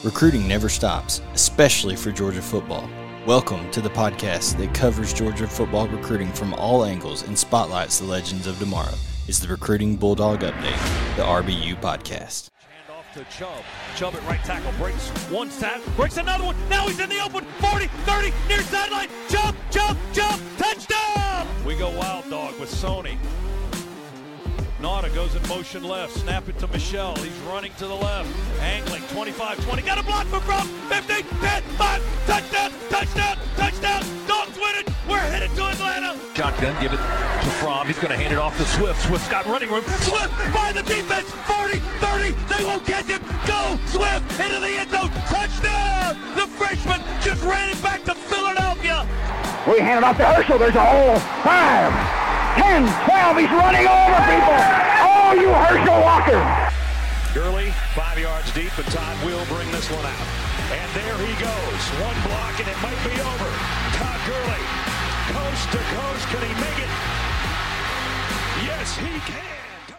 Recruiting never stops, especially for Georgia football. Welcome to the podcast that covers Georgia football recruiting from all angles and spotlights the legends of tomorrow. It's the Recruiting Bulldog Update, the RBU podcast. Hand off to Chubb. Chubb at right tackle breaks one snap, breaks another one. Now he's in the open. 40, 30, near sideline. Chubb, touchdown! We go wild dog with Sony. Nauta goes in motion left, snap it to Michelle. He's running to the left, angling 25-20. Got a block for Fromm. 15, 10, 5, touchdown. Dogs win it. We're headed to Atlanta. Shotgun, give it to Fromm. He's going to hand it off to Swift. Swift's got running room. Swift by the defense. 40, 30. They won't catch him. Go Swift into the end zone. Touchdown. The freshman just ran it back to Philadelphia. We hand it off to Herschel. There's a hole. 5, 10, 12, he's running over people. Oh, you Herschel Walker. Gurley, 5 yards deep, and Todd will bring this one out. And there he goes. One block, and it might be over. Todd Gurley, coast to coast. Can he make it? Yes, he can.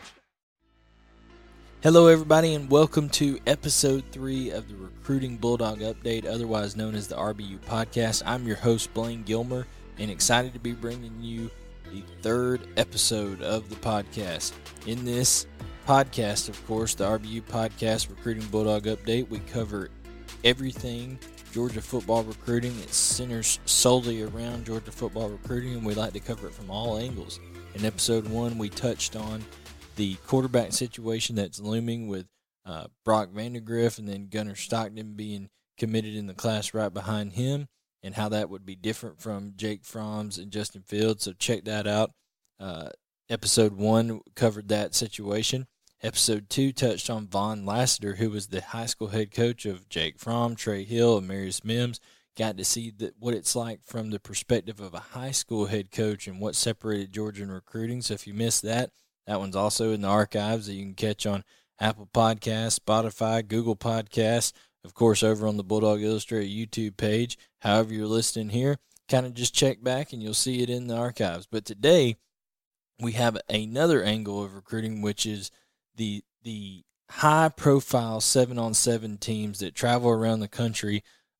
Hello, everybody, and welcome to episode 3 of the Recruiting Bulldog Update, otherwise known as the RBU podcast. I'm your host, Blaine Gilmer, and excited to be bringing you the third episode of the podcast. In this podcast, of course, the RBU podcast, Recruiting Bulldog Update, we cover everything Georgia football recruiting. It centers solely around Georgia football recruiting, and we like to cover it from all angles. In episode 1, we touched on the quarterback situation that's looming with Brock Vandagriff and then Gunnar Stockton being committed in the class right behind him, and how that would be different from Jake Fromm's and Justin Fields. So check that out. Episode 1 covered that situation. Episode 2 touched on Vaughn Lassiter, who was the high school head coach of Jake Fromm, Trey Hill, and Marius Mims. Got to see what it's like from the perspective of a high school head coach and what separated Georgia in recruiting. So if you missed that, that one's also in the archives that you can catch on Apple Podcasts, Spotify, Google Podcasts, of course, over on the Bulldog Illustrated YouTube page. However you're listening here, kind of just check back and you'll see it in the archives. But today, we have another angle of recruiting, which is the high-profile 7-on-7 teams that travel around the country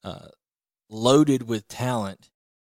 loaded with talent.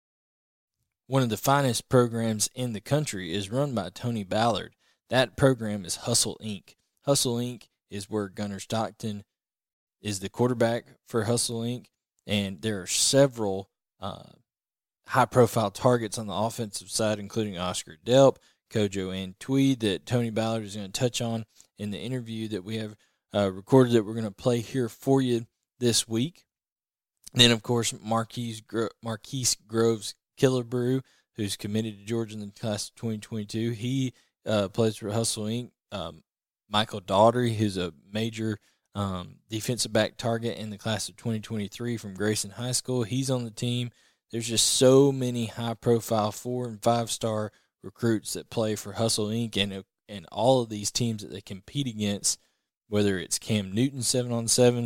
One of the finest programs in the country is run by Tony Ballard. That program is Hustle Inc. Hustle Inc. is where Gunnar Stockton is the quarterback for Hustle Inc., and there are several high-profile targets on the offensive side, including Oscar Delp, Kojo Antwi, that Tony Ballard is going to touch on in the interview that we have recorded that we're going to play here for you this week. And then, of course, Marquise Groves Killebrew, who's committed to Georgia in the class of 2022. He plays for Hustle Inc. Michael Daugherty, who's a major defensive back target in the class of 2023 from Grayson High School. He's on the team. There's just so many high-profile 4- and 5-star recruits that play for Hustle Inc. and all of these teams that they compete against, whether it's Cam Newton 7-on-7,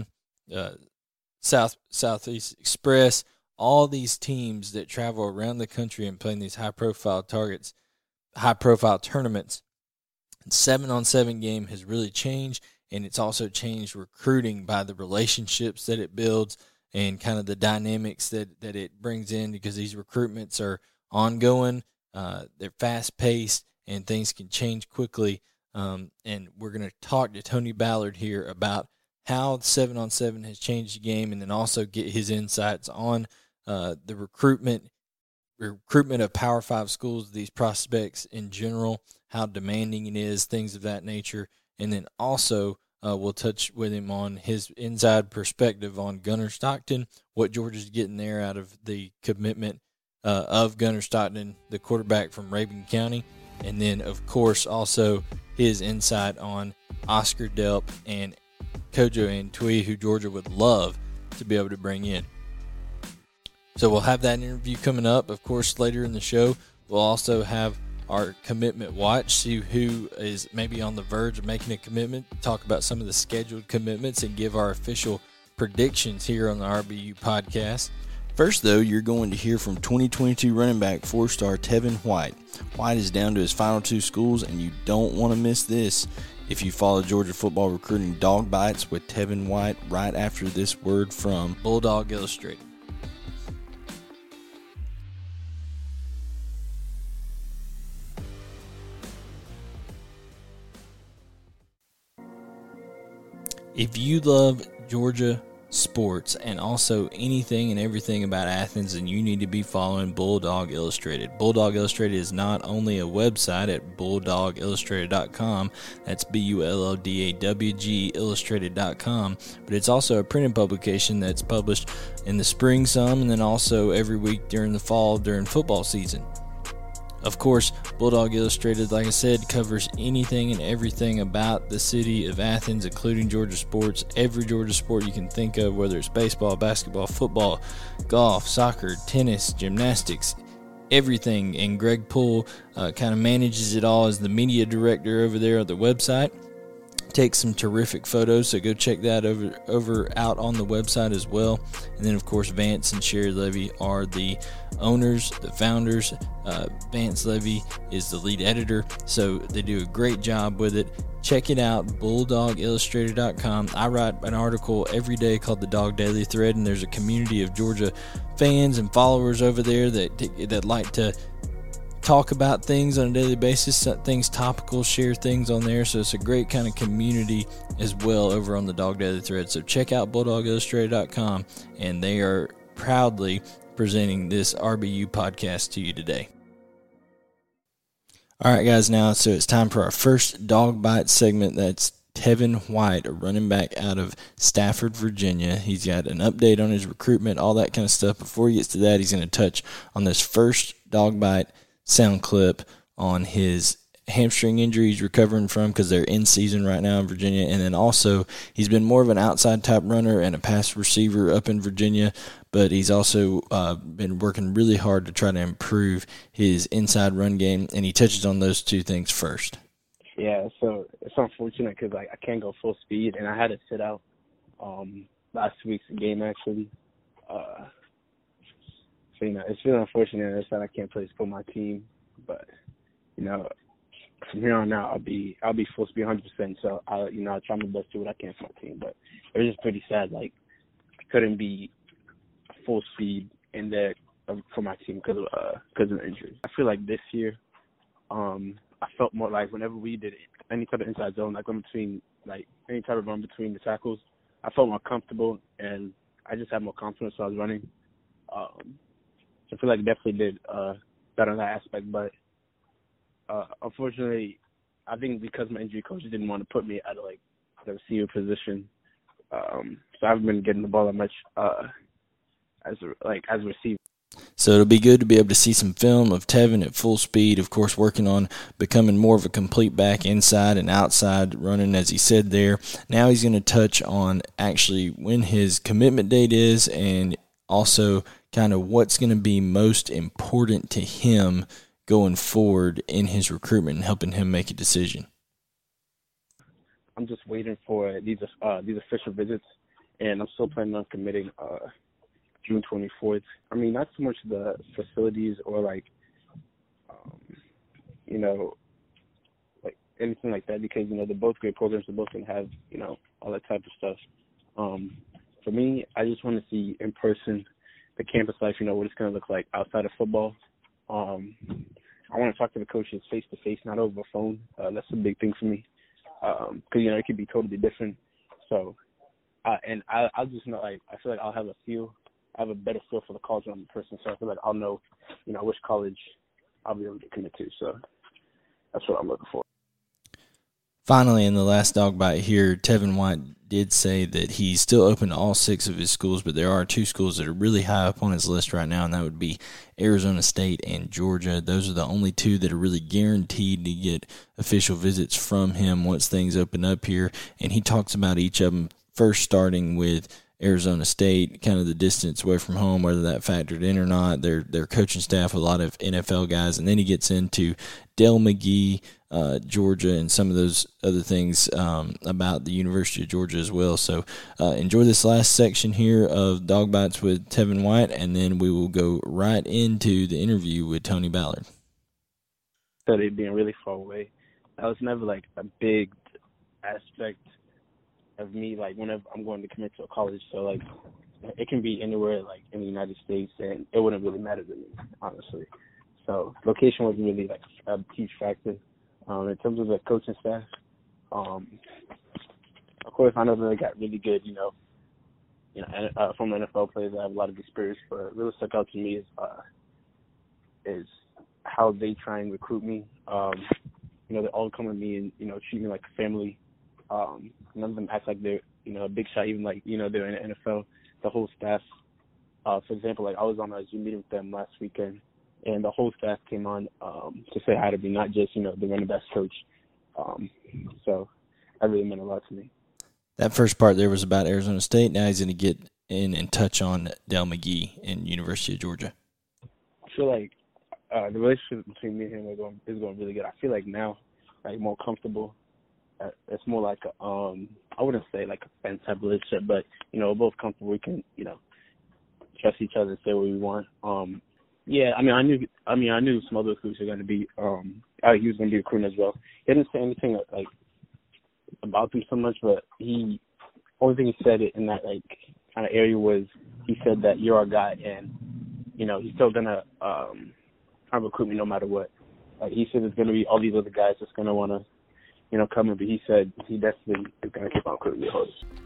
Southeast Express, all these teams that travel around the country and play in these high-profile targets, high-profile tournaments. 7-on-7 game has really changed, and it's also changed recruiting by the relationships that it builds and kind of the dynamics that it brings in, because these recruitments are ongoing, they're fast-paced, and things can change quickly. And we're going to talk to Tony Ballard here about how 7-on-7 has changed the game, and then also get his insights on the recruitment of Power 5 schools, these prospects in general, how demanding it is, things of that nature. And then also we'll touch with him on his inside perspective on Gunnar Stockton, what Georgia's getting there out of the commitment of Gunnar Stockton, the quarterback from Rabun County. And then, of course, also his insight on Oscar Delp and Kojo Antwi, who Georgia would love to be able to bring in. So we'll have that interview coming up. Of course, later in the show, we'll also have our commitment watch, see who is maybe on the verge of making a commitment, talk about some of the scheduled commitments, and give our official predictions here on the RBU podcast. First, though, you're going to hear from 2022 running back 4-star Tevin White. White is down to his final 2 schools, and you don't want to miss this. if you follow Georgia Football Recruiting Dog Bites with Tevin White right after this word from Bulldog Illustrated. If you love Georgia sports and also anything and everything about Athens, then you need to be following Bulldog Illustrated. Bulldog Illustrated is not only a website at bulldogillustrated.com, that's BULLDAWG illustrated.com, but it's also a printed publication that's published in the spring some and then also every week during the fall during football season. Of course, Bulldog Illustrated, like I said, covers anything and everything about the city of Athens, including Georgia sports, every Georgia sport you can think of, whether it's baseball, basketball, football, golf, soccer, tennis, gymnastics, everything. And Greg Poole kind of manages it all as the media director over there at the website. Takes some terrific photos, so go check that over out on the website as well. And then, of course, Vance and Sherry Levy are the owners, the founders. Vance Levy is the lead editor, so they do a great job with it. Check it out, bulldogillustrated.com. I write an article every day called the Dog Daily Thread, and there's a community of Georgia fans and followers over there that like to talk about things on a daily basis, things topical, share things on there. So it's a great kind of community as well over on the Dog Daily Thread. So check out bulldogillustrated.com, and they are proudly presenting this RBU podcast to you today. All right, guys, now so it's time for our first Dog Bite segment. That's Tevin White, a running back out of Stafford, Virginia. He's got an update on his recruitment, all that kind of stuff. Before he gets to that, he's going to touch on this first Dog Bite sound clip on his hamstring injury he's recovering from because they're in season right now in Virginia. And then also he's been more of an outside type runner and a pass receiver up in Virginia, but he's also been working really hard to try to improve his inside run game, and he touches on those two things first. Yeah, so it's unfortunate because I can't go full speed, and I had to sit out last week's game actually. So, it's really unfortunate that I can't play for my team, but, from here on out, I'll be full speed 100%. So, I'll try my best to do what I can for my team. But it was just pretty sad. I couldn't be full speed in there for my team because of the injury. I feel like this year, I felt more like whenever we did any type of inside zone, any type of run between the tackles, I felt more comfortable and I just had more confidence when I was running. So I feel like I definitely did better on that aspect, but unfortunately, I think because my injury coach didn't want to put me at the receiver position, so I haven't been getting the ball that much as a receiver. So it'll be good to be able to see some film of Tevin at full speed, of course, working on becoming more of a complete back, inside and outside running, as he said there. Now he's going to touch on actually when his commitment date is and also kind of what's going to be most important to him going forward in his recruitment and helping him make a decision. I'm just waiting for these official visits, and I'm still planning on committing June 24th. I mean, not so much the facilities or anything like that, because they're both great programs. They're both going to have all that type of stuff. For me, I just want to see in person the campus life, what it's going to look like outside of football. I want to talk to the coaches face to face, not over the phone. That's a big thing for me because it could be totally different. So, I'll just know. I feel like I'll have a better feel for the college I'm a person. So I feel like I'll know, which college I'll be able to commit to. So that's what I'm looking for. Finally, in the last dog bite here, Tevin White did say that he's still open to all 6 of his schools, but there are 2 schools that are really high up on his list right now, and that would be Arizona State and Georgia. Those are the only 2 that are really guaranteed to get official visits from him once things open up here, and he talks about each of them, first starting with Arizona State, kind of the distance away from home, whether that factored in or not, their coaching staff, a lot of NFL guys, and then he gets into Dale McGee, Georgia, and some of those other things about the University of Georgia as well. So enjoy this last section here of Dog Bites with Tevin White, and then we will go right into the interview with Tony Ballard. So they being really far away, that was never a big aspect of me, like, whenever I'm going to commit to a college. So, like, it can be anywhere, like, in the United States, and it wouldn't really matter to me, honestly. So, location wasn't really, like, a huge factor. In terms of the coaching staff, of course, I know that they got really good, from NFL players that have a lot of experience, but what really stuck out to me is how they try and recruit me. They all come at me and, treat me like a family. None of them act like they're, a big shot, even like, they're in the NFL. The whole staff, for example, like I was on a Zoom meeting with them last weekend, and the whole staff came on to say hi to me, not just, the running backs coach. So that really meant a lot to me. That first part there was about Arizona State. Now he's going to get in and touch on Dell McGee and University of Georgia. I feel like the relationship between me and him is going really good. I feel like now, like, more comfortable. It's more like I wouldn't say like a friend type relationship, but we're both comfortable. We can trust each other and say what we want. I knew some other recruits are going to be he was going to be recruiting as well. He didn't say anything like about them so much, but only thing he said it in that like kind of area was he said that you're our guy, and he's still gonna recruit me no matter what. Like, he said there's gonna be all these other guys that's gonna wanna come in, but he said he definitely is gonna keep on recruiting me.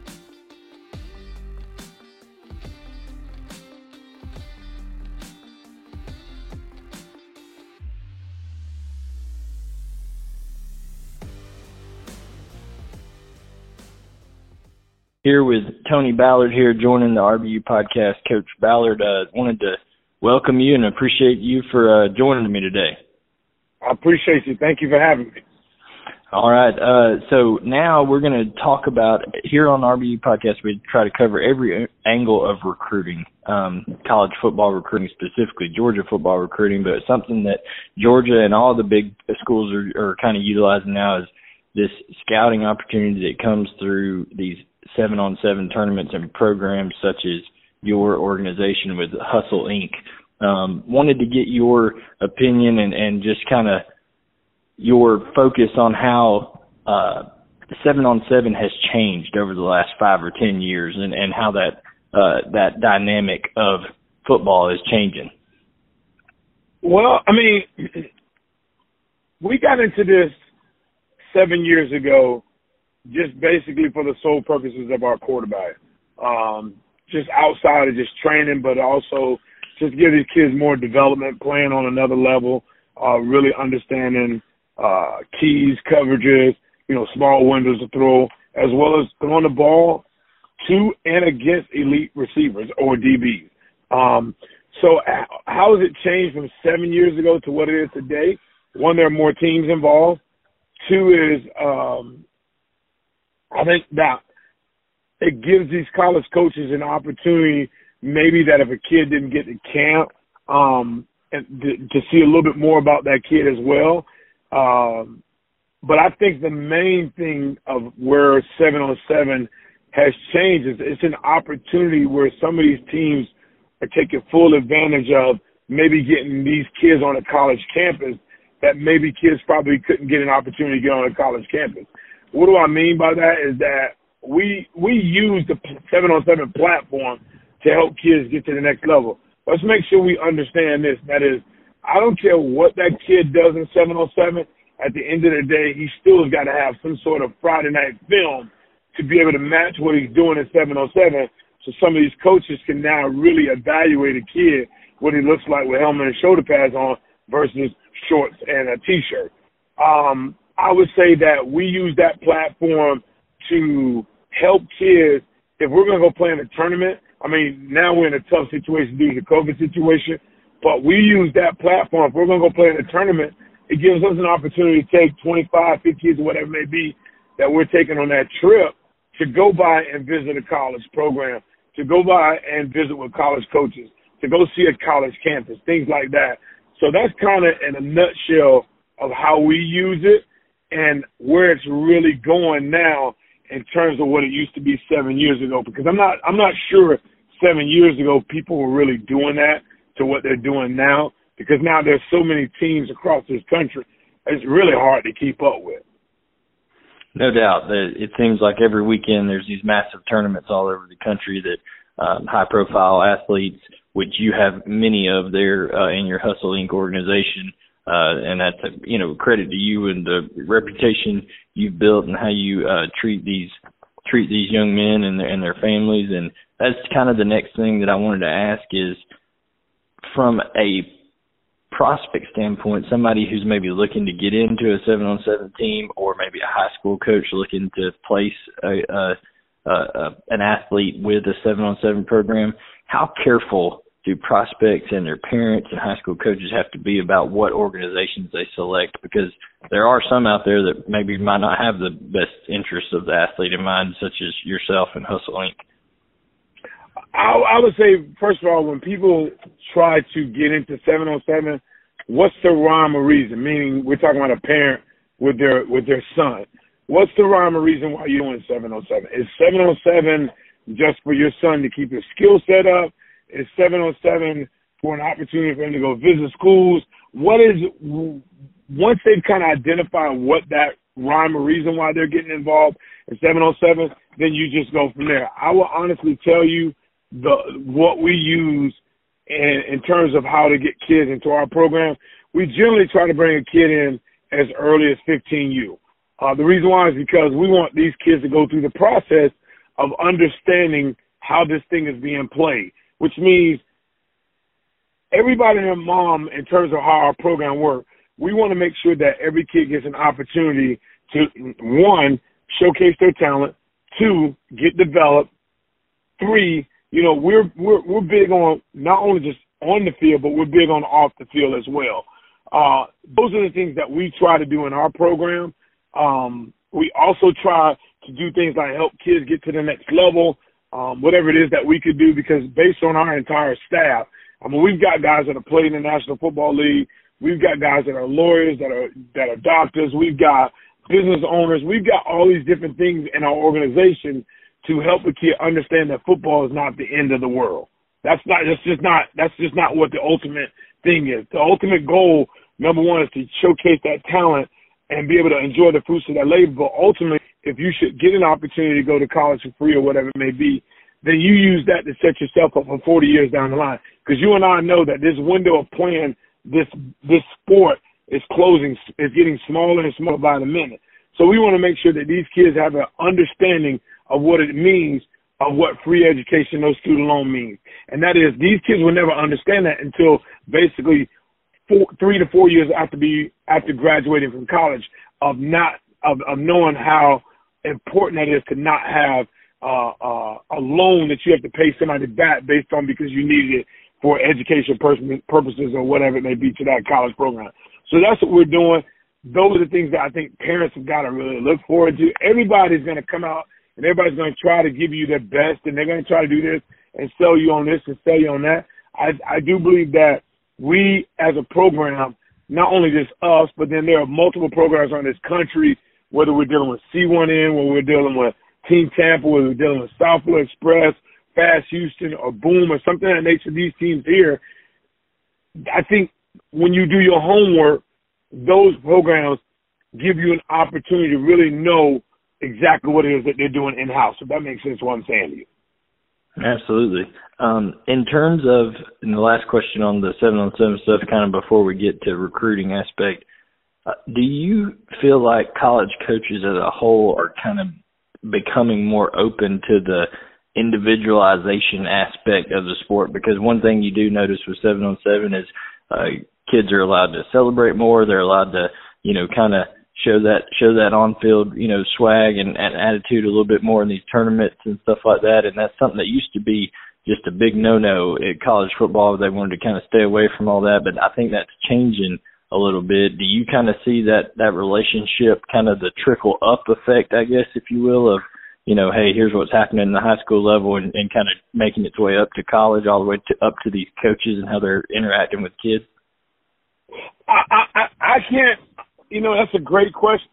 Here with Tony Ballard here, joining the RBU podcast. Coach Ballard, wanted to welcome you and appreciate you for joining me today. I appreciate you. Thank you for having me. All right. So now we're going to talk about, here on the RBU podcast, we try to cover every angle of recruiting, college football recruiting specifically, Georgia football recruiting, but something that Georgia and all the big schools are kind of utilizing now is this scouting opportunity that comes through these 7-on-7 tournaments and programs such as your organization with Hustle Inc. Wanted to get your opinion and just kind of your focus on how 7-on-7 has changed over the last 5 or 10 years and how that dynamic of football is changing. Well, I mean, we got into this 7 years ago just basically for the sole purposes of our quarterback. Just outside of just training, but also just give these kids more development, playing on another level, really understanding keys, coverages, small windows to throw, as well as throwing the ball to and against elite receivers or DBs. So how has it changed from 7 years ago to what it is today? One, there are more teams involved. Two is I think that it gives these college coaches an opportunity maybe that if a kid didn't get to camp and to see a little bit more about that kid as well. But I think the main thing of where 7-on-7 has changed is it's an opportunity where some of these teams are taking full advantage of maybe getting these kids on a college campus that maybe kids probably couldn't get an opportunity to get on a college campus. What do I mean by that is that we use the 7-on-7 platform to help kids get to the next level. Let's make sure we understand this. That is, I don't care what that kid does in 7-on-7. At the end of the day, he still has got to have some sort of Friday night film to be able to match what he's doing in 7-on-7. So some of these coaches can now really evaluate a kid, what he looks like with helmet and shoulder pads on versus shorts and a T-shirt. I would say that we use that platform to help kids. If we're going to go play in a tournament, I mean, now we're in a tough situation due to the COVID situation, but we use that platform. If we're going to go play in a tournament, it gives us an opportunity to take 25, 50 kids, or whatever it may be, that we're taking on that trip to go by and visit a college program, to go by and visit with college coaches, to go see a college campus, things like that. So that's kind of in a nutshell of how we use it and where it's really going now in terms of what it used to be 7 years ago. Because I'm not sure 7 years ago people were really doing that to what they're doing now. Because now there's so many teams across this country, it's really hard to keep up with. No doubt. It seems like every weekend there's these massive tournaments all over the country that high-profile athletes, which you have many of there in your Hustle Inc. organization, and that's credit to you and the reputation you've built and how you treat these young men and their families. And that's kind of the next thing that I wanted to ask is, from a prospect standpoint, somebody who's maybe looking to get into a 7-on-7 team, or maybe a high school coach looking to place an athlete with a 7-on-7 program, how careful do prospects and their parents and high school coaches have to be about what organizations they select? Because there are some out there that maybe might not have the best interests of the athlete in mind, such as yourself and Hustle Inc. I would say, first of all, when people try to get into 7-on-7, what's the rhyme or reason? Meaning, we're talking about a parent with their son. What's the rhyme or reason why you're doing 7-on-7? Is 7-on-7 just for your son to keep his skill set up? Is 7-on-7 for an opportunity for him to go visit schools? Once they've kind of identified what that rhyme or reason why they're getting involved in 7-on-7, then you just go from there. I will honestly tell you what we use in terms of how to get kids into our program. We generally try to bring a kid in as early as 15U. The reason why is because we want these kids to go through the process of understanding how this thing is being played, which means everybody and their mom, in terms of how our program works, we want to make sure that every kid gets an opportunity to, 1, showcase their talent, 2, get developed, 3, we're big on not only just on the field, but we're big on off the field as well. Those are the things that we try to do in our program. We also try to do things like help kids get to the next level, whatever it is that we could do, because based on our entire staff, we've got guys that have played in the National Football League. We've got guys that are lawyers, that are doctors. We've got business owners. We've got all these different things in our organization to help a kid understand that football is not the end of the world. That's just not what the ultimate thing is. The ultimate goal, number 1, is to showcase that talent and be able to enjoy the fruits of that labor. But ultimately, if you should get an opportunity to go to college for free or whatever it may be, then you use that to set yourself up for 40 years down the line. Because you and I know that this window of playing this sport is closing, is getting smaller and smaller by the minute. So we want to make sure that these kids have an understanding of what it means, of what free education, no student loan means. And that is, these kids will never understand that until basically 3 to 4 years after graduating from college, of knowing how important that is to not have a loan that you have to pay somebody back based on because you needed it for education purposes or whatever it may be to that college program. So that's what we're doing. Those are the things that I think parents have got to really look forward to. Everybody's going to come out and everybody's going to try to give you their best, and they're going to try to do this and sell you on this and sell you on that. I do believe that we as a program, not only just us, but then there are multiple programs around this country, whether we're dealing with C1N, whether we're dealing with Team Tampa, whether we're dealing with Southfield Express, Fast Houston, or Boom, or something of that nature, these teams here. I think when you do your homework, those programs give you an opportunity to really know exactly what it is that they're doing in-house. If that makes sense what I'm saying to you. Absolutely. In terms of, and the last question on the 7-on-7 stuff, kind of before we get to recruiting aspect, do you feel like college coaches as a whole are kind of becoming more open to the individualization aspect of the sport? Because one thing you do notice with 7-on-7 is kids are allowed to celebrate more. They're allowed to, kind of show that on-field, swag and attitude a little bit more in these tournaments and stuff like that. And that's something that used to be just a big no-no at college football. They wanted to kind of stay away from all that, but I think that's changing a little bit. Do you kind of see that relationship, kind of the trickle-up effect, I guess, if you will, of, hey, here's what's happening in the high school level and kind of making its way up to college, all the way up to these coaches and how they're interacting with kids? I can't, that's a great question.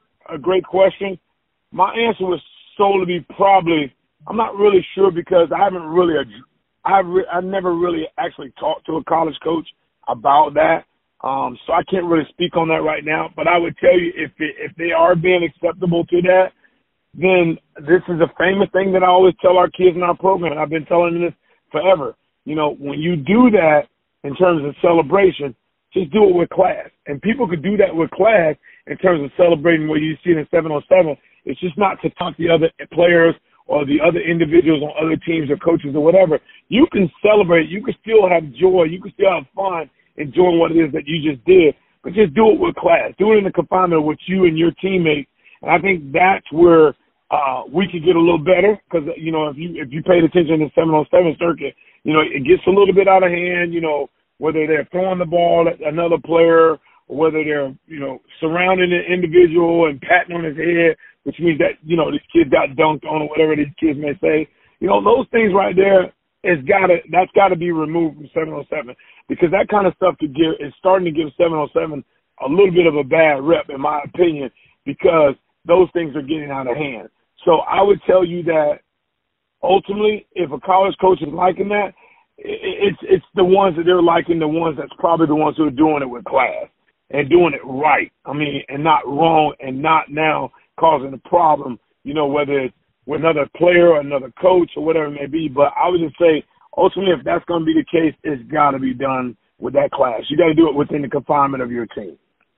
My answer was solely be probably, I'm not really sure, because I've never really actually talked to a college coach about that. So I can't really speak on that right now. But I would tell you, if they are being acceptable to that, then this is a famous thing that I always tell our kids in our program. I've been telling them this forever. You know, when you do that in terms of celebration, just do it with class. And people could do that with class in terms of celebrating what you see in 7-on-7. It's just not to talk to the other players or the other individuals on other teams or coaches or whatever. You can celebrate. You can still have joy. You can still have fun enjoying what it is that you just did. But just do it with class. Do it in the confinement with you and your teammates. And I think that's where we could get a little better because, you know, if you paid attention to the 7-on-7 circuit, you know, it gets a little bit out of hand, you know, whether they're throwing the ball at another player or whether they're, you know, surrounding an individual and patting on his head, which means that, you know, this kid got dunked on or whatever these kids may say. You know, those things right there, that's got to be removed from 7-on-7 because that kind of stuff is starting to give 7-on-7 a little bit of a bad rep, in my opinion, because those things are getting out of hand. So I would tell you that ultimately, if a college coach is liking that, it's the ones that they're liking, the ones that's probably the ones who are doing it with class and doing it right. I mean, and not wrong and not now causing a problem, you know, whether it's with another player or another coach or whatever it may be. But I would just say, ultimately, if that's going to be the case, it's got to be done with that class. You got to do it within the confinement of your team.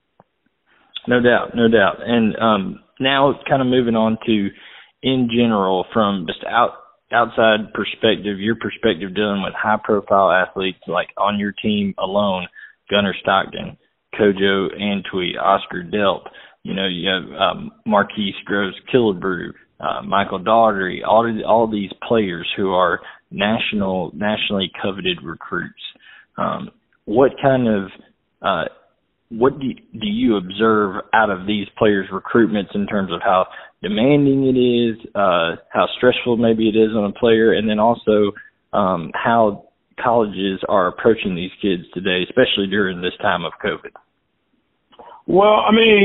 No doubt, no doubt. And now kind of moving on to, in general, from just outside perspective, your perspective dealing with high-profile athletes like on your team alone, Gunnar Stockton, Kojo Antwi, Oscar Delp, you know, you have Marquise Groves-Killebrew, Michael Daugherty, all these players who are nationally coveted recruits. What kind of what do you observe out of these players' recruitments in terms of how demanding it is, how stressful maybe it is on a player, and then also how colleges are approaching these kids today, especially during this time of COVID? Well, I mean,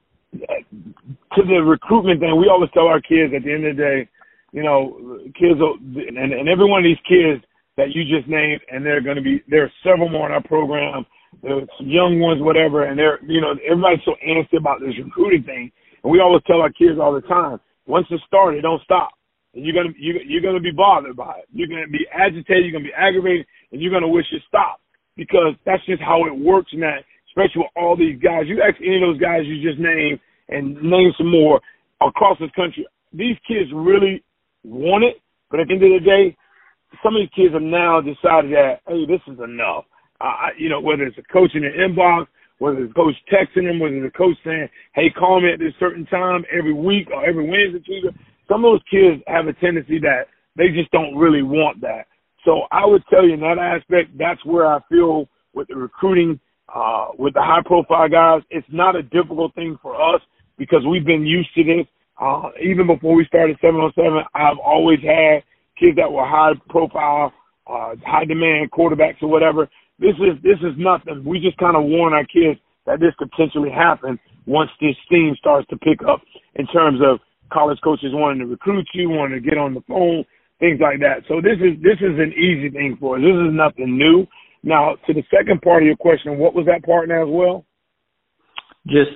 to the recruitment thing, we always tell our kids at the end of the day, you know, kids, and every one of these kids that you just named, and there are several more in our program. There's some young ones, whatever, and they're, you know, everybody's so antsy about this recruiting thing. And we always tell our kids all the time, once it started, don't stop. And you're gonna be bothered by it. You're gonna be agitated, you're gonna be aggravated, and you're gonna wish it stopped because that's just how it works, man. Especially with all these guys. You ask any of those guys you just named and name some more across this country. These kids really want it, but at the end of the day, some of these kids have now decided that, hey, this is enough. You know, whether it's a coach in the inbox, whether it's a coach texting them, whether it's a coach saying, hey, call me at this certain time every week or every Wednesday, Tuesday. Some of those kids have a tendency that they just don't really want that. So I would tell you in that aspect, that's where I feel with the recruiting, with the high-profile guys, it's not a difficult thing for us because we've been used to this. Even before we started 7-on-7, I've always had kids that were high-profile, high-demand quarterbacks or whatever. This is nothing. We just kind of warn our kids that this could potentially happen once this steam starts to pick up in terms of college coaches wanting to recruit you, wanting to get on the phone, things like that. So this is an easy thing for us. This is nothing new. Now, to the second part of your question, what was that part now as well? Just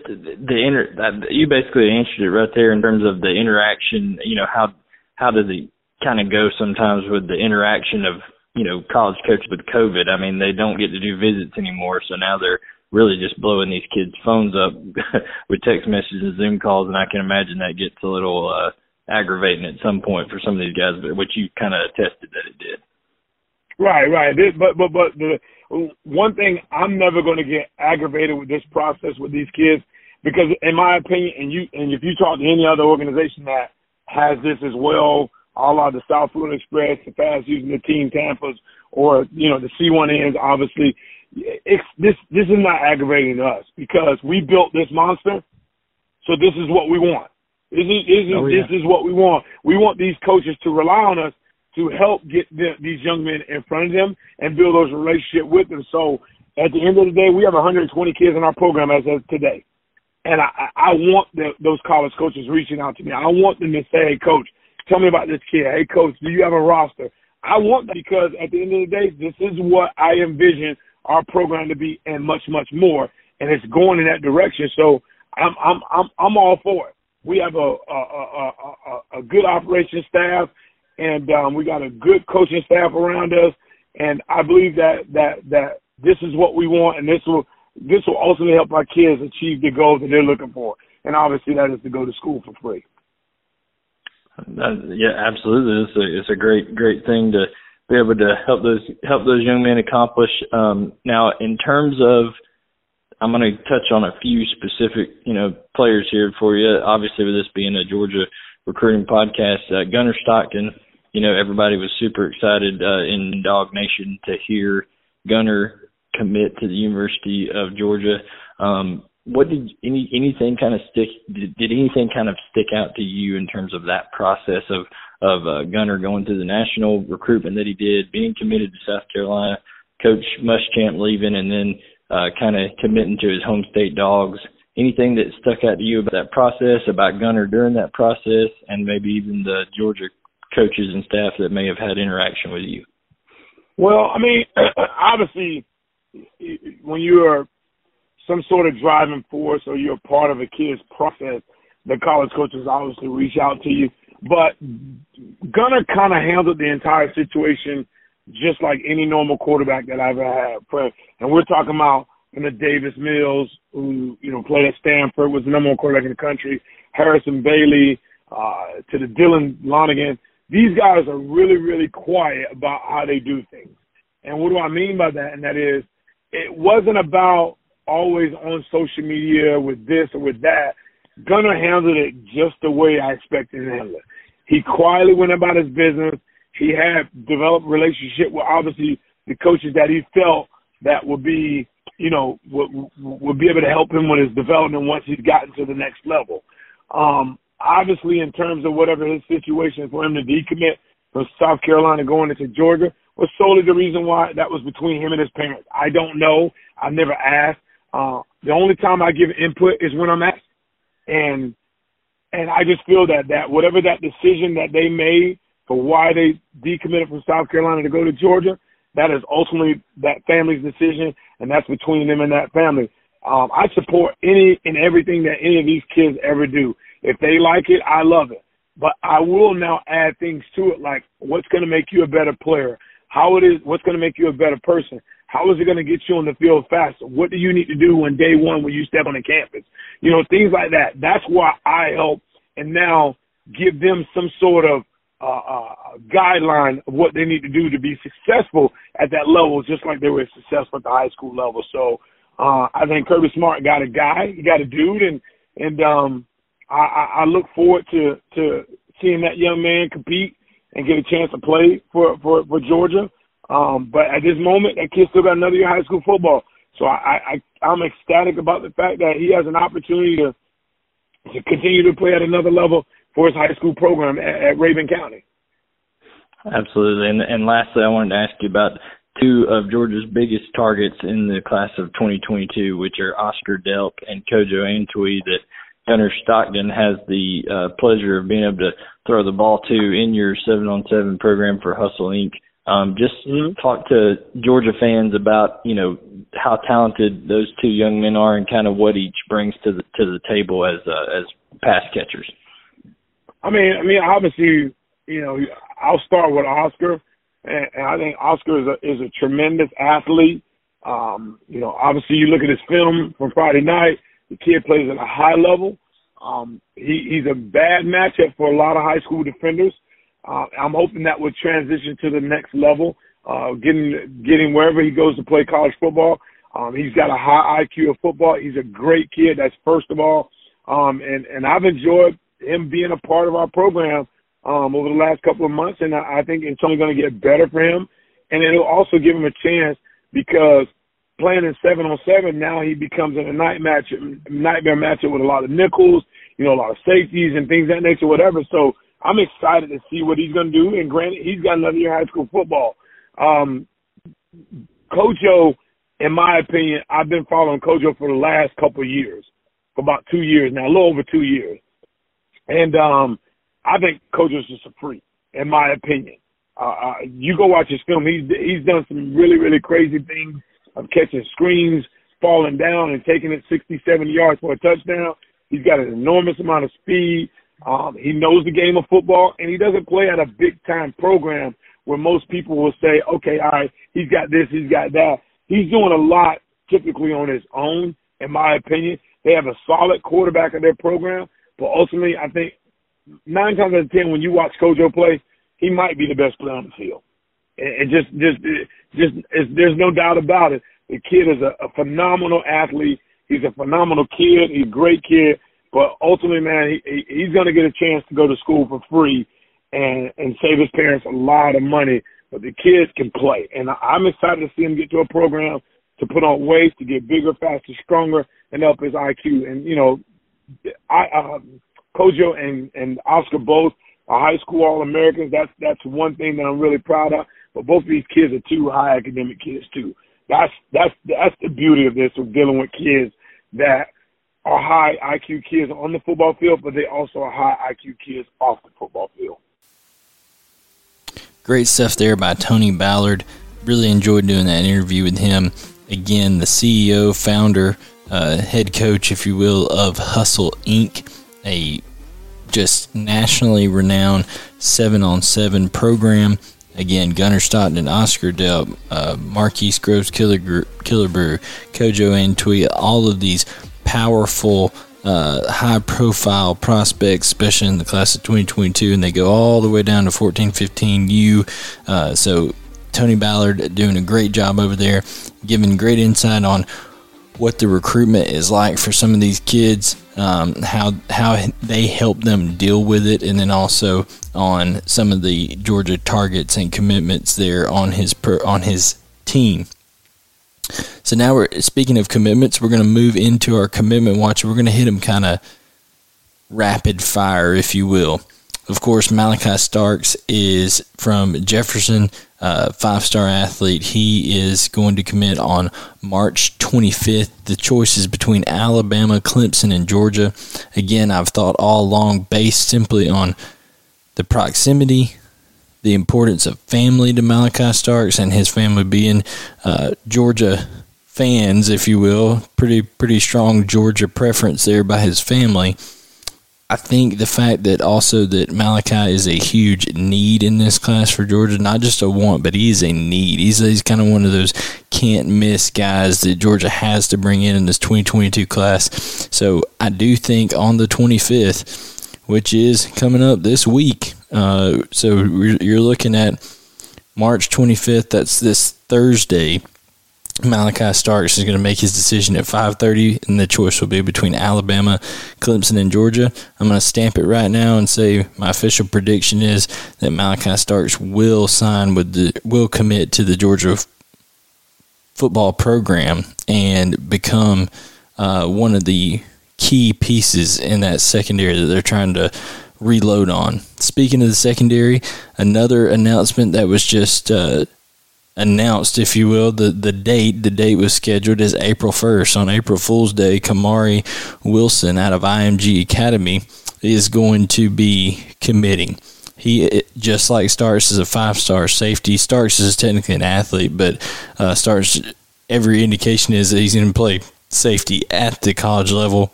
you basically answered it right there in terms of the interaction. You know, how does it kind of go sometimes with the interaction of, you know, college coaches with COVID? I mean, they don't get to do visits anymore, so now they're really just blowing these kids' phones up with text messages and Zoom calls, and I can imagine that gets a little aggravating at some point for some of these guys, but which you kind of attested that it did. Right. But the one thing, I'm never going to get aggravated with this process with these kids because, in my opinion, and if you talk to any other organization that has this as well, a la the South Florida Express, the Fast using the Team Tampas, or, you know, the C1Ns, obviously, this is not aggravating to us because we built this monster, so this is what we want. This is what we want. We want these coaches to rely on us to help get these young men in front of them and build those relationships with them. So at the end of the day, we have 120 kids in our program as of today. And I want those college coaches reaching out to me. I want them to say, hey, coach, tell me about this kid. Hey, coach, do you have a roster? I want that because at the end of the day, this is what I envision our program to be and much, much more. And it's going in that direction. So I'm all for it. We have a good operation staff, and we got a good coaching staff around us. And I believe that this is what we want, and this will ultimately help our kids achieve the goals that they're looking for. And obviously that is to go to school for free. Yeah, absolutely. It's a great thing to be able to help those young men accomplish. Now, in terms of, I'm going to touch on a few specific, players here for you. Obviously, with this being a Georgia recruiting podcast, Gunnar Stockton, everybody was super excited in Dog Nation to hear Gunnar commit to the University of Georgia. What did anything kind of stick out to you in terms of that process of Gunnar going through the national recruitment that he did, being committed to South Carolina, Coach Muschamp leaving, and then kind of committing to his home state Dogs? Anything that stuck out to you about that process, about Gunnar during that process, and maybe even the Georgia coaches and staff that may have had interaction with you? Well, I mean, obviously, when you are some sort of driving force or you're a part of a kid's process, the college coaches obviously reach out to you. But Gunnar kind of handled the entire situation just like any normal quarterback that I've ever had. And we're talking about Davis Mills, who, played at Stanford, was the number one quarterback in the country, Harrison Bailey, to the Dylan Lonigan. These guys are really, really quiet about how they do things. And what do I mean by that? And that is, it wasn't about always on social media with this or with that. Gunnar handled it just the way I expected him to handle it. He quietly went about his business. He had developed a relationship with, obviously, the coaches that he felt that would be, would be able to help him with his development once he's gotten to the next level. Obviously, in terms of whatever his situation for him to decommit from South Carolina going into Georgia was solely the reason why that was between him and his parents. I don't know. I've never asked. The only time I give input is when I'm asked. And I just feel that whatever that decision that they made for why they decommitted from South Carolina to go to Georgia, that is ultimately that family's decision, and that's between them and that family. I support any and everything that any of these kids ever do. If they like it, I love it. But I will now add things to it, like what's going to make you a better player, what's going to make you a better person, how is it going to get you on the field faster, what do you need to do on day one when you step on the campus, things like that. That's why I help and now give them some sort of guideline of what they need to do to be successful at that level, just like they were successful at the high school level. So I think Kirby Smart got a guy, he got a dude, and I look forward to seeing that young man compete and get a chance to play for Georgia. But at this moment, that kid still got another year of high school football. So I'm ecstatic about the fact that he has an opportunity to continue to play at another level for his high school program at Raven County. Absolutely. And lastly, I wanted to ask you about two of Georgia's biggest targets in the class of 2022, which are Oscar Delp and Kojo Antwi, that Gunnar Stockton has the pleasure of being able to throw the ball to in your 7-on-7 program for Hustle Inc. Talk to Georgia fans about, how talented those two young men are and kind of what each brings to the table as pass catchers. I mean, obviously, I'll start with Oscar, and I think Oscar is a tremendous athlete. Obviously, you look at his film from Friday night. The kid plays at a high level. He's a bad matchup for a lot of high school defenders. I'm hoping that would transition to the next level, getting wherever he goes to play college football. He's got a high IQ of football. He's a great kid, that's first of all. And I've enjoyed him being a part of our program over the last couple of months, and I think it's only going to get better for him. And it'll also give him a chance because playing in 7-on-7, now he becomes in a nightmare matchup with a lot of nickels, a lot of safeties and things of that nature, whatever. So I'm excited to see what he's going to do. And granted, he's got another year of high school football. Kojo, in my opinion, I've been following Kojo for the last couple of years, for about 2 years now, a little over 2 years. And I think Kojo's just a freak, in my opinion. You go watch his film. He's done some really, really crazy things of catching screens, falling down and taking it 60, 70 yards for a touchdown. He's got an enormous amount of speed. He knows the game of football, and he doesn't play at a big-time program where most people will say, okay, all right, he's got this, he's got that. He's doing a lot typically on his own, in my opinion. They have a solid quarterback in their program, but ultimately I think 9 times out of 10 when you watch Kojo play, he might be the best player on the field. And there's no doubt about it. The kid is a phenomenal athlete. He's a phenomenal kid. He's a great kid. But ultimately, man, he's going to get a chance to go to school for free and save his parents a lot of money. But the kid can play. And I'm excited to see him get to a program to put on weight, to get bigger, faster, stronger, and help his IQ. And, you know, Kojo and Oscar both are high school All-Americans. That's one thing that I'm really proud of. But both of these kids are 2 high academic kids, too. That's the beauty of this, of dealing with kids that are high IQ kids on the football field, but they also are high IQ kids off the football field. Great stuff there by Tony Ballard. Really enjoyed doing that interview with him. Again, the CEO, founder, head coach, if you will, of Hustle Inc., a just nationally renowned 7-on-7 program. Again, Gunnar Stockton and Oscar Delp, Marquise Groves Killerbrew, Kojo Antwi, all of these powerful, high-profile prospects, especially in the class of 2022, and they go all the way down to 14-15U. So Tony Ballard doing a great job over there, giving great insight on what the recruitment is like for some of these kids, how they help them deal with it, and then also on some of the Georgia targets and commitments there on his team. So now speaking of commitments, we're going to move into our commitment watch. We're going to hit them kind of rapid fire, if you will. Of course, Malachi Starks is from Jefferson, 5-star athlete. He is going to commit on March 25th. The choice is between Alabama, Clemson, and Georgia. Again, I've thought all along, based simply on the proximity, the importance of family to Malachi Starks, and his family being Georgia fans, if you will. Pretty strong Georgia preference there by his family. I think the fact that also that Malachi is a huge need in this class for Georgia, not just a want, but he is a need. He's kind of one of those can't-miss guys that Georgia has to bring in this 2022 class. So I do think on the 25th, which is coming up this week, so you're looking at March 25th, that's this Thursday, Malachi Starks is going to make his decision at 5:30, and the choice will be between Alabama, Clemson, and Georgia. I'm going to stamp it right now and say my official prediction is that Malachi Starks will commit to the Georgia football program and become one of the key pieces in that secondary that they're trying to reload on. Speaking of the secondary, another announcement that was just announced, if you will, the date was scheduled as April 1st. On April Fool's Day, Kamari Wilson out of IMG Academy is going to be committing. He, just like Starks, is a 5-star safety. Starks is technically an athlete, but Starks, every indication is that he's going to play safety at the college level.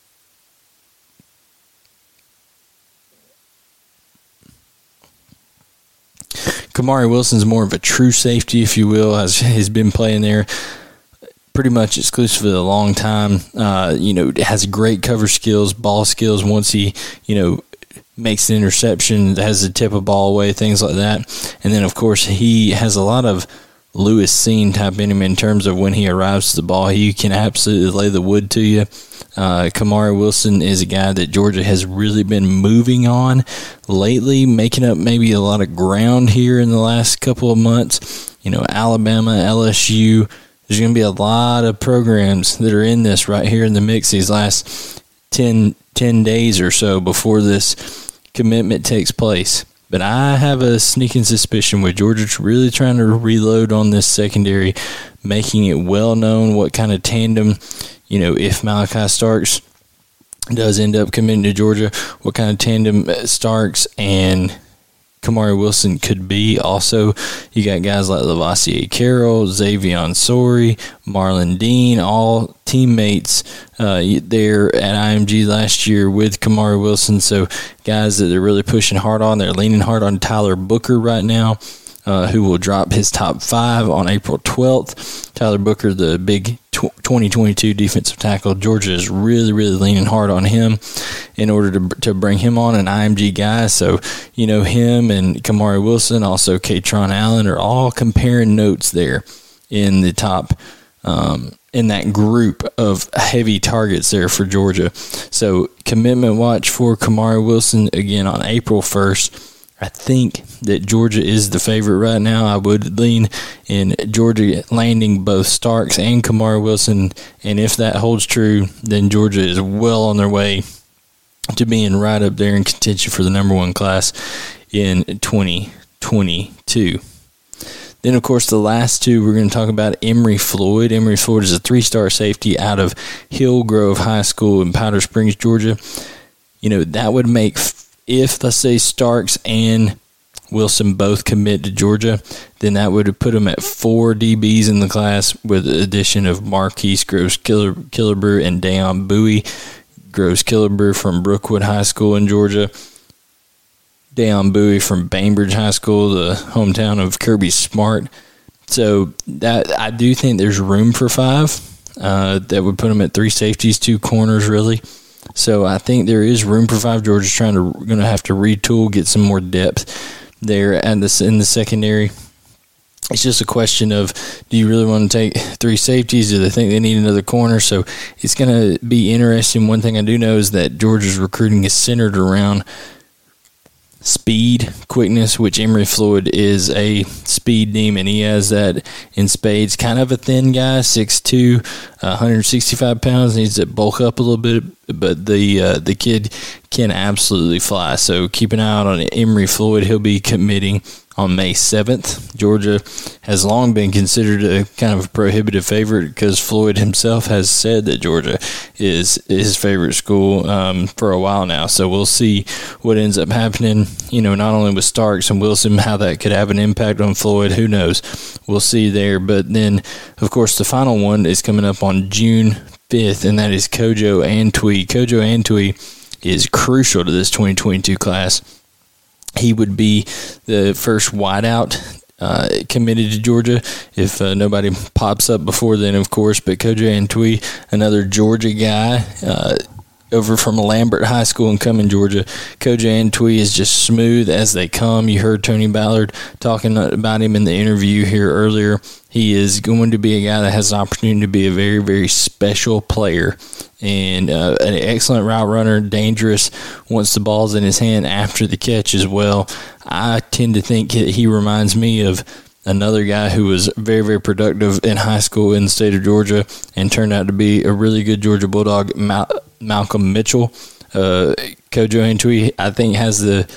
Kamari Wilson's more of a true safety, if you will, as he's been playing there pretty much exclusively a long time. Has great cover skills, ball skills. Once he, makes an interception, has to tip a ball away, things like that. And then, of course, he has a lot of Lewis Cine type in him in terms of when he arrives to the ball. He can absolutely lay the wood to you. Kamari Wilson is a guy that Georgia has really been moving on lately, making up maybe a lot of ground here in the last couple of months. Alabama, LSU, there's going to be a lot of programs that are in this right here in the mix these last 10 days or so before this commitment takes place. But I have a sneaking suspicion with Georgia really trying to reload on this secondary, making it well known what kind of tandem, if Malachi Starks does end up committing to Georgia, what kind of tandem Starks and Kamari Wilson could be. Also, you got guys like Lavassier Carroll, Xavion Sori, Marlon Dean, all teammates there at IMG last year with Kamari Wilson. So guys that they're really pushing hard on. They're leaning hard on Tyler Booker right now, who will drop his top 5 on April 12th. Tyler Booker, the big 2022 defensive tackle. Georgia is really, really leaning hard on him in order to bring him on, an IMG guy. So, him and Kamari Wilson, also Katron Allen, are all comparing notes there in the top, in that group of heavy targets there for Georgia. So, commitment watch for Kamari Wilson again on April 1st. I think that Georgia is the favorite right now. I would lean in Georgia landing both Starks and Kamari Wilson, and if that holds true, then Georgia is well on their way to being right up there in contention for the number 1 class in 2022. Then, of course, the last two we're going to talk about, Emory Floyd. Emory Floyd is a 3-star safety out of Hillgrove High School in Powder Springs, Georgia. That would make, if, let's say, Starks and Wilson both commit to Georgia, then that would have put them at 4 DBs in the class with the addition of Marquise Groves-Killebrew and Dayon Bowie. Groves-Killebrew from Brookwood High School in Georgia. Dayon Bowie from Bainbridge High School, the hometown of Kirby Smart. So that I do think there's room for 5. That would put them at 3 safeties, 2 corners, really. So I think there is room for 5. Georgia's going to have to retool, get some more depth there in the secondary. It's just a question of, do you really want to take 3 safeties? Do they think they need another corner? So it's going to be interesting. One thing I do know is that Georgia's recruiting is centered around speed, quickness, which Emory Floyd is a speed demon. He has that in spades. Kind of a thin guy, 6'2", 165 pounds. Needs to bulk up a little bit, but the kid can absolutely fly. So keep an eye out on Emory Floyd. He'll be committing on May 7th. Georgia has long been considered a kind of a prohibitive favorite because Floyd himself has said that Georgia is his favorite school for a while now. So we'll see what ends up happening, not only with Starks and Wilson, how that could have an impact on Floyd. Who knows? We'll see there. But then, of course, the final one is coming up on June 5th, and that is Kojo Antwi. Kojo Antwi is crucial to this 2022 class. He would be the first wideout committed to Georgia if nobody pops up before then, of course. But Kojo Antwi, another Georgia guy, over from Lambert High School in Cumming, Georgia. Kojo Antwi is just smooth as they come. You heard Tony Ballard talking about him in the interview here earlier. He is going to be a guy that has an opportunity to be a very, very special player and an excellent route runner, dangerous once the ball's in his hand after the catch as well. I tend to think he reminds me of another guy who was very, very productive in high school in the state of Georgia and turned out to be a really good Georgia Bulldog, Malcolm Mitchell. Kojo Antwi, I think, has the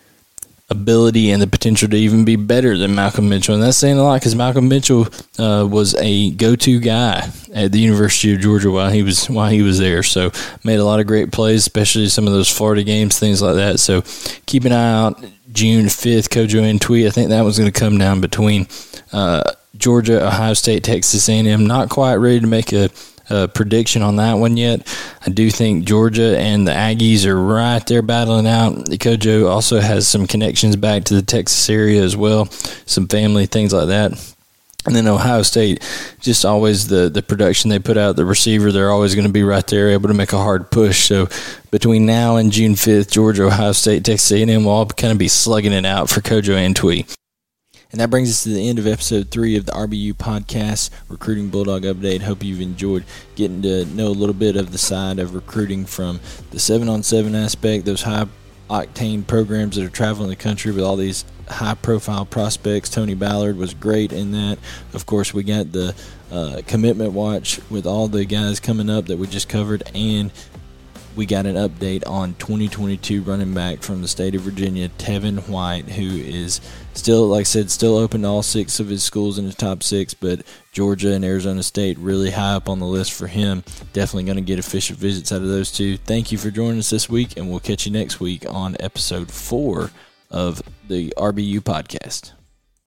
ability and the potential to even be better than Malcolm Mitchell. And that's saying a lot because Malcolm Mitchell was a go-to guy at the University of Georgia while he was there. So made a lot of great plays, especially some of those Florida games, things like that. So keep an eye out. June 5th, Kojo Antwi. I think that one's going to come down between Georgia, Ohio State, Texas A&M. Not quite ready to make a prediction on that one yet. I do think Georgia and the Aggies are right there battling out. Kojo also has some connections back to the Texas area as well, some family, things like that. And then Ohio State, just always the production they put out, the receiver, they're always going to be right there, able to make a hard push. So between now and June 5th, Georgia, Ohio State, Texas A&M will all kind of be slugging it out for Kojo Antwi. And that brings us to the end of episode 3 of the RBU podcast, Recruiting Bulldog Update. Hope you've enjoyed getting to know a little bit of the side of recruiting from the 7-on-7 aspect, those high-octane programs that are traveling the country with all these high-profile prospects. Tony Ballard was great in that. Of course, we got the commitment watch with all the guys coming up that we just covered, and we got an update on 2022 running back from the state of Virginia, Tevin White, who is still, like I said, still open to all 6 of his schools in the top 6, but Georgia and Arizona State really high up on the list for him. Definitely going to get official visits out of those two. Thank you for joining us this week, and we'll catch you next week on episode 4 of the RBU podcast.